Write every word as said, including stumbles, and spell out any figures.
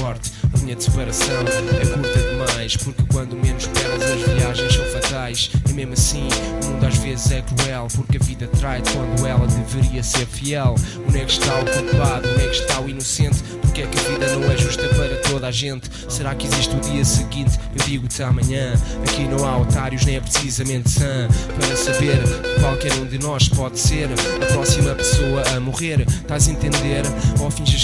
sorte, a linha de separação é curta demais, porque quando menos esperas as viagens são fatais. E mesmo assim, o mundo às vezes é cruel, porque a vida trai-te quando ela deveria ser fiel. Onde é que está o culpado? Onde é que está o inocente? Porque é que a vida não é justa para toda a gente? Será que existe o dia seguinte? Eu digo-te amanhã. Aqui não há otários, nem é precisamente sã para saber que qualquer um de nós pode ser a próxima pessoa a morrer. Estás a entender? Ou finges